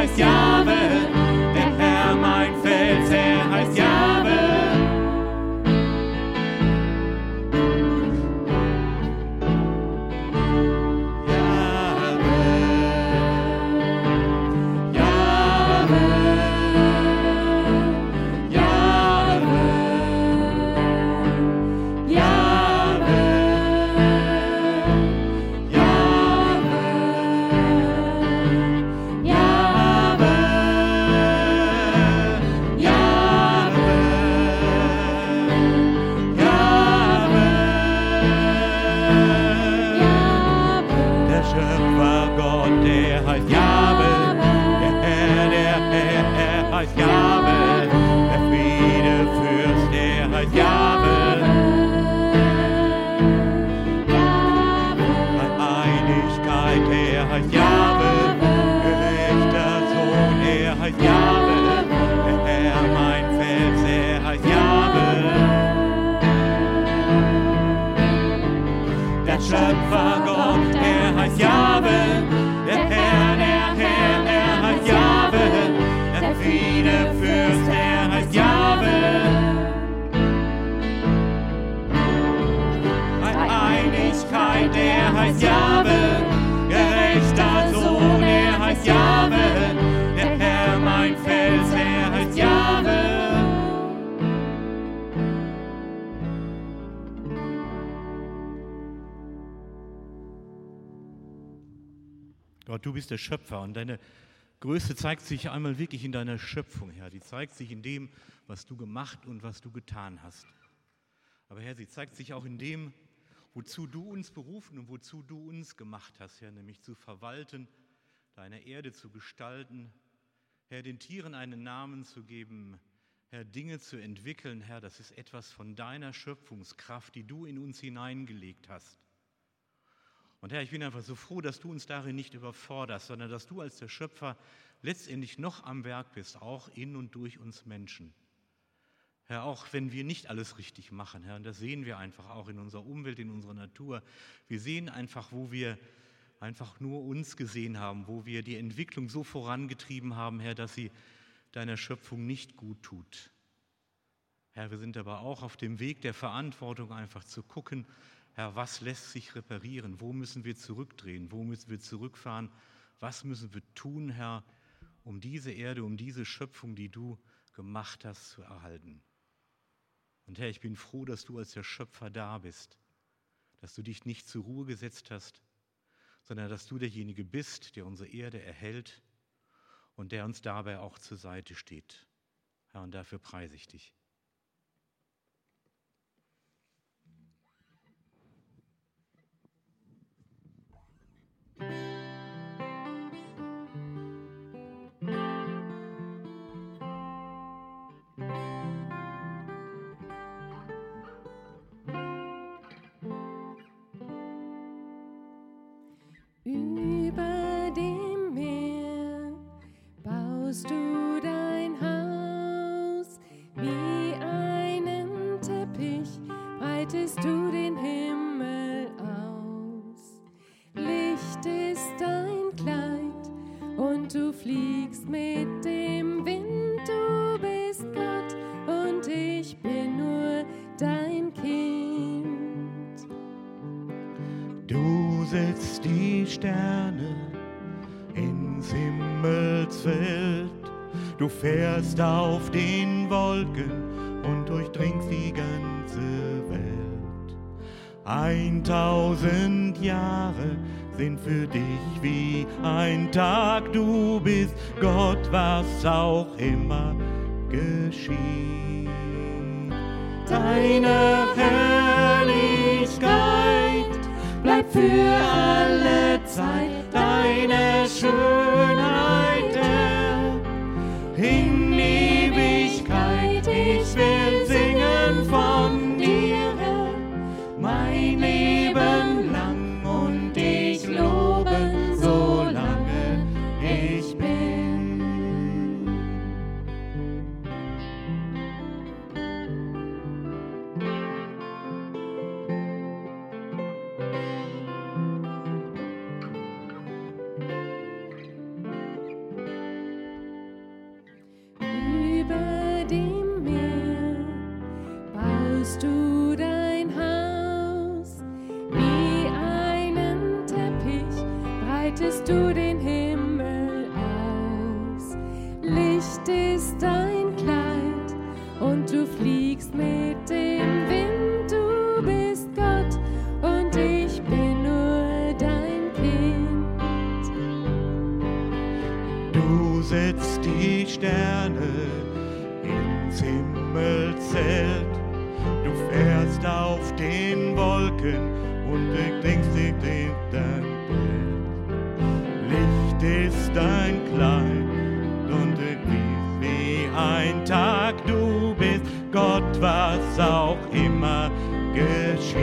Speaker 3: heißt Jahwe. Der Herr mein Fels, er heißt Jahwe. Schöpfer Gott, er heißt Jahwe. Der Herr, er heißt Jahwe. Der Friedefürst, er heißt Jahwe. Einigkeit, er heißt Jahwe. Gerechter Sohn, er heißt Jahwe. Der Herr, mein Fels, er heißt Jahwe. Gott, du bist der Schöpfer und deine Größe zeigt sich einmal wirklich in deiner Schöpfung, Herr. Die zeigt sich in dem, was du gemacht und was du getan hast. Aber Herr, sie zeigt sich auch in dem, wozu du uns berufen und wozu du uns gemacht hast, Herr, nämlich zu verwalten, deine Erde zu gestalten, Herr, den Tieren einen Namen zu geben, Herr, Dinge zu entwickeln, Herr, das ist etwas von deiner Schöpfungskraft, die du in uns hineingelegt hast. Und Herr, ich bin einfach so froh, dass du uns darin nicht überforderst, sondern dass du als der Schöpfer letztendlich noch am Werk bist, auch in und durch uns Menschen. Herr, auch wenn wir nicht alles richtig machen, Herr, und das sehen wir einfach auch in unserer Umwelt, in unserer Natur. Wir sehen einfach, wo wir einfach nur uns gesehen haben, wo wir die Entwicklung so vorangetrieben haben, Herr, dass sie deiner Schöpfung nicht gut tut. Herr, wir sind aber auch auf dem Weg der Verantwortung, einfach zu gucken, Herr, was lässt sich reparieren? Wo müssen wir zurückdrehen? Wo müssen wir zurückfahren? Was müssen wir tun, Herr, um diese Erde, um diese Schöpfung, die du gemacht hast, zu erhalten? Und Herr, ich bin froh, dass du als der Schöpfer da bist, dass du dich nicht zur Ruhe gesetzt hast, sondern dass du derjenige bist, der unsere Erde erhält und der uns dabei auch zur Seite steht. Herr, und dafür preise ich dich.
Speaker 4: Über dem Meer baust du dein Haus, wie einen Teppich breitest du den Himmel aus. Licht ist dein Kleid und du fliegst mit dem Wind, du bist Gott und ich bin nur dein Kind.
Speaker 3: Du setzt die Sterne ins Himmelsfeld, du fährst auf den Wolken und durchdringst die ganze Welt. 1000 Jahre sind für dich wie ein Tag, du bist Gott, was auch immer geschieht. Deine Herrlichkeit bleibt für alle Zeit, deine Schönheit, Herr, in Ewigkeit. Ich will singen von dir, Herr, mein Leben lang und dich loben, solange ich bin.
Speaker 4: Wind ist dein Kleid und du fliegst mit dem Wind. Du bist Gott und ich bin nur dein Kind.
Speaker 3: Du setzt die Sterne ins Himmelszelt. Du fährst auf den Wolken und beklingst dich in dein Bett. Licht ist dein Kleid und du bist wie ein Tag. Du bist Gott, was auch immer geschieht.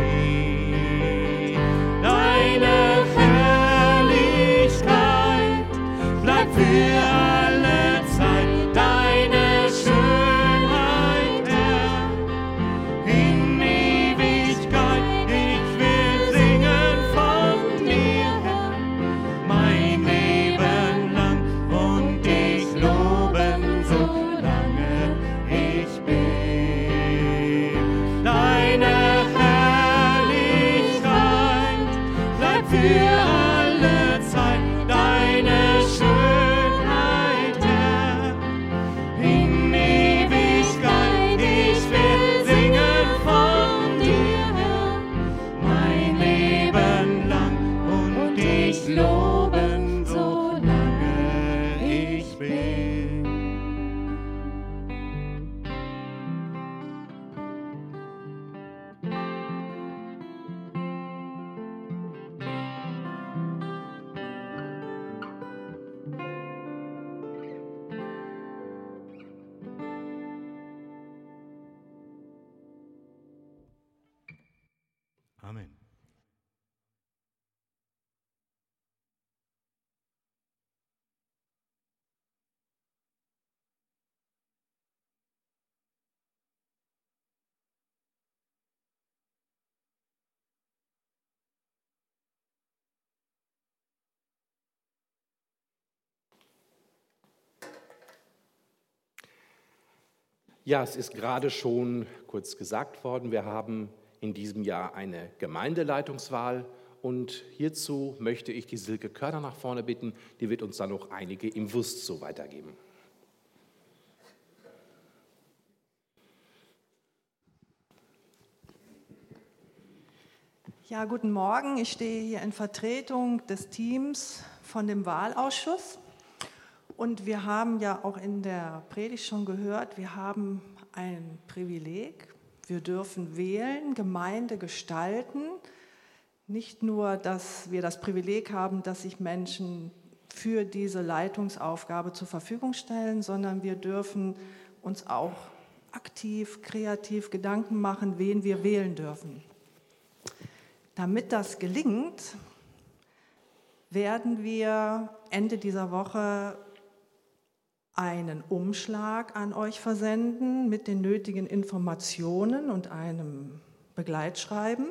Speaker 3: Deine Herrlichkeit bleibt für alle Zeit. Deine Schönheit, Herr, in Ewigkeit. Ich will singen von dir, Herr, mein Leben lang und dich loben, solange ich bin. Deine Herrlichkeit bleibt für alle Zeit. Deine Schönheit, Herr, in Ewigkeit. Ich will singen von dir, Herr, mein Leben lang und dich loben, solange ich bin. Amen.
Speaker 1: Ja, es ist gerade schon kurz gesagt worden, wir haben in diesem Jahr eine Gemeindeleitungswahl und hierzu möchte ich die Silke Körner nach vorne bitten, die wird uns dann noch einige Infos so weitergeben.
Speaker 5: Ja, guten Morgen. Ich stehe hier in Vertretung des Teams von dem Wahlausschuss. Und wir haben ja auch in der Predigt schon gehört, wir haben ein Privileg. Wir dürfen wählen, Gemeinde gestalten. Nicht nur, dass wir das Privileg haben, dass sich Menschen für diese Leitungsaufgabe zur Verfügung stellen, sondern wir dürfen uns auch aktiv, kreativ Gedanken machen, wen wir wählen dürfen. Damit das gelingt, werden wir Ende dieser Woche einen Umschlag an euch versenden mit den nötigen Informationen und einem Begleitschreiben.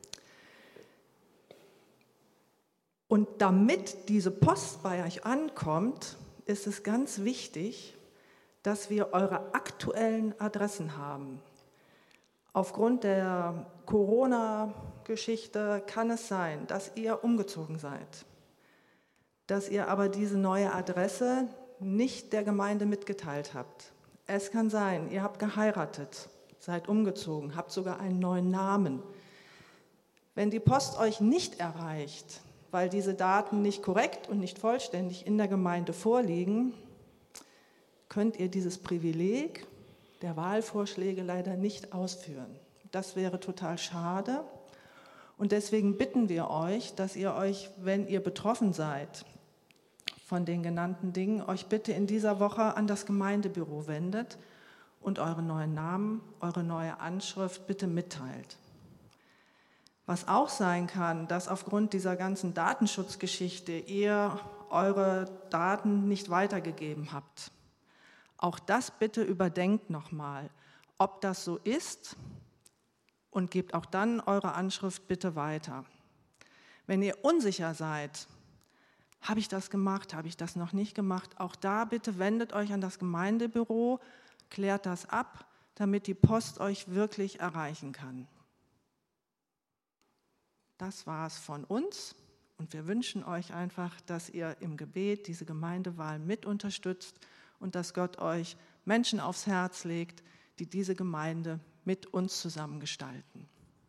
Speaker 5: Und damit diese Post bei euch ankommt, ist es ganz wichtig, dass wir eure aktuellen Adressen haben. Aufgrund der Corona-Geschichte kann es sein, dass ihr umgezogen seid, dass ihr aber diese neue Adresse nicht der Gemeinde mitgeteilt habt. Es kann sein, ihr habt geheiratet, seid umgezogen, habt sogar einen neuen Namen. Wenn die Post euch nicht erreicht, weil diese Daten nicht korrekt und nicht vollständig in der Gemeinde vorliegen, könnt ihr dieses Privileg der Wahlvorschläge leider nicht ausführen. Das wäre total schade. Und deswegen bitten wir euch, dass ihr euch, wenn ihr betroffen seid von den genannten Dingen, euch bitte in dieser Woche an das Gemeindebüro wendet und eure neuen Namen, eure neue Anschrift bitte mitteilt. Was auch sein kann, dass aufgrund dieser ganzen Datenschutzgeschichte ihr eure Daten nicht weitergegeben habt. Auch das bitte überdenkt nochmal, ob das so ist, und gebt auch dann eure Anschrift bitte weiter. Wenn ihr unsicher seid, habe ich das gemacht, habe ich das noch nicht gemacht, auch da bitte wendet euch an das Gemeindebüro, klärt das ab, damit die Post euch wirklich erreichen kann. Das war es von uns und wir wünschen euch einfach, dass ihr im Gebet diese Gemeindewahl mit unterstützt und dass Gott euch Menschen aufs Herz legt, die diese Gemeinde mit uns zusammen gestalten.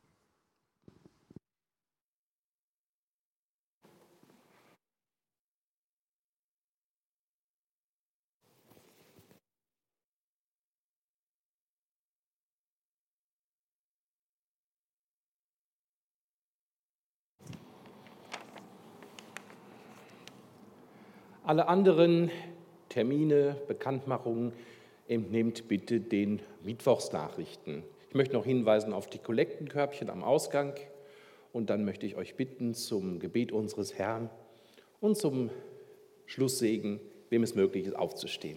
Speaker 1: Alle anderen Termine, Bekanntmachungen entnehmt bitte den Mittwochsnachrichten. Ich möchte noch hinweisen auf die Kollektenkörbchen am Ausgang und dann möchte ich euch bitten zum Gebet unseres Herrn und zum Schlusssegen, wem es möglich ist, aufzustehen.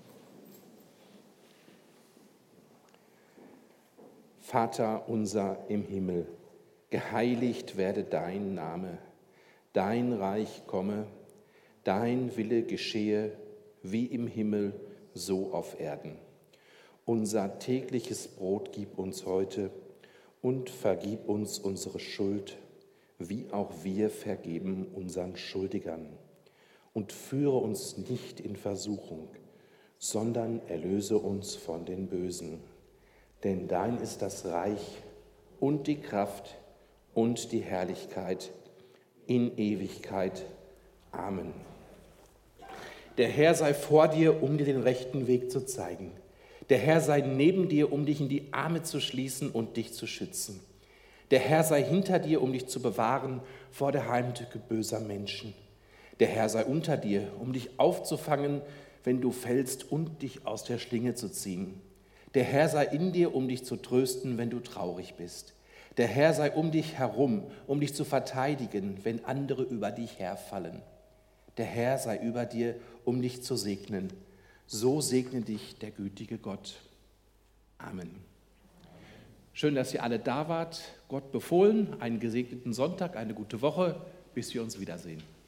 Speaker 1: Vater unser im Himmel, geheiligt werde dein Name, dein Reich komme, dein Wille geschehe, wie im Himmel, so auf Erden. Unser tägliches Brot gib uns heute und vergib uns unsere Schuld, wie auch wir vergeben unseren Schuldigern. Und führe uns nicht in Versuchung, sondern erlöse uns von den Bösen. Denn dein ist das Reich und die Kraft und die Herrlichkeit in Ewigkeit. Amen. Der Herr sei vor dir, um dir den rechten Weg zu zeigen. Der Herr sei neben dir, um dich in die Arme zu schließen und dich zu schützen. Der Herr sei hinter dir, um dich zu bewahren vor der Heimtücke böser Menschen. Der Herr sei unter dir, um dich aufzufangen, wenn du fällst, und dich aus der Schlinge zu ziehen. Der Herr sei in dir, um dich zu trösten, wenn du traurig bist. Der Herr sei um dich herum, um dich zu verteidigen, wenn andere über dich herfallen. Der Herr sei über dir, um dich zu segnen. So segne dich der gütige Gott. Amen. Schön, dass ihr alle da wart. Gott befohlen, einen gesegneten Sonntag, eine gute Woche, bis wir uns wiedersehen.